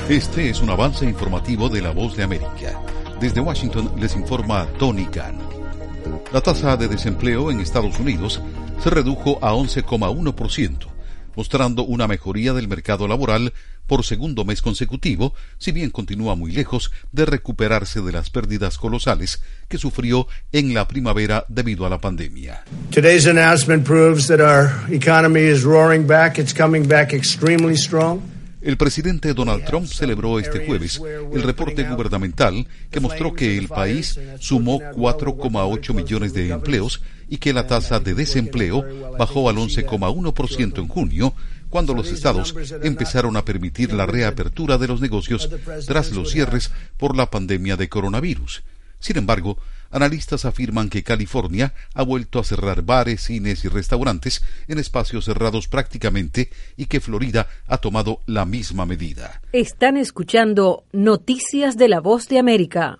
Este es un avance informativo de La Voz de América. Desde Washington les informa Tony Khan. La tasa de desempleo en Estados Unidos se redujo a 11,1%, mostrando una mejoría del mercado laboral por segundo mes consecutivo, si bien continúa muy lejos de recuperarse de las pérdidas colosales que sufrió en la primavera debido a la pandemia. Today's announcement proves that our economy is roaring back. It's coming back extremely strong. El presidente Donald Trump celebró este jueves el reporte gubernamental que mostró que el país sumó 4,8 millones de empleos y que la tasa de desempleo bajó al 11,1% en junio, cuando los estados empezaron a permitir la reapertura de los negocios tras los cierres por la pandemia de coronavirus. Sin embargo, analistas afirman que California ha vuelto a cerrar bares, cines y restaurantes en espacios cerrados prácticamente y que Florida ha tomado la misma medida. Están escuchando Noticias de La Voz de América.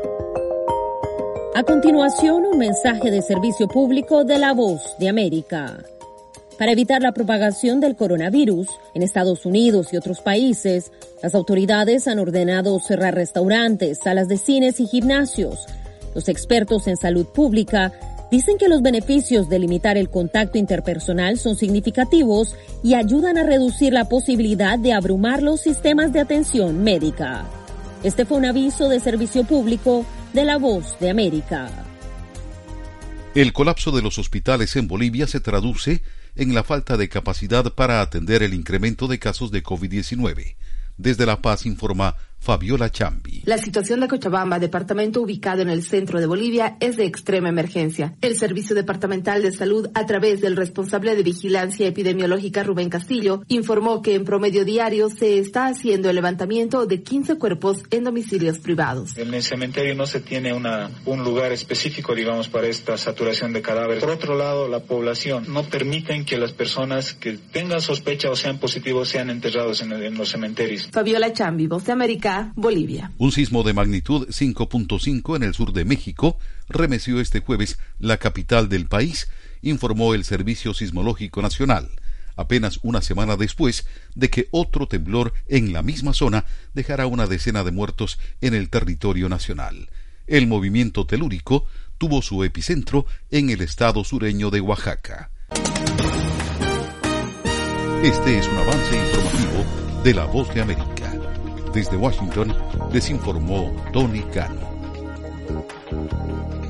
A continuación, un mensaje de servicio público de La Voz de América. Para evitar la propagación del coronavirus en Estados Unidos y otros países, las autoridades han ordenado cerrar restaurantes, salas de cines y gimnasios. Los expertos en salud pública dicen que los beneficios de limitar el contacto interpersonal son significativos y ayudan a reducir la posibilidad de abrumar los sistemas de atención médica. Este fue un aviso de servicio público de La Voz de América. El colapso de los hospitales en Bolivia se traduce en la falta de capacidad para atender el incremento de casos de COVID-19. Desde La Paz informa Fabiola Chambi. La situación de Cochabamba, departamento ubicado en el centro de Bolivia, es de extrema emergencia. El Servicio Departamental de Salud, a través del responsable de Vigilancia Epidemiológica Rubén Castillo, informó que en promedio diario se está haciendo el levantamiento de 15 cuerpos en domicilios privados. En el cementerio no se tiene un lugar específico, digamos, para esta saturación de cadáveres. Por otro lado, la población no permiten que las personas que tengan sospecha o sean positivos sean enterrados en los cementerios. Fabiola Chambi, Voz de América, Bolivia. Un sismo de magnitud 5.5 en el sur de México remeció este jueves la capital del país, informó el Servicio Sismológico Nacional, apenas una semana después de que otro temblor en la misma zona dejara una decena de muertos en el territorio nacional. El movimiento telúrico tuvo su epicentro en el estado sureño de Oaxaca. Este es un avance informativo de La Voz de América. Desde Washington les informó Tony Khan.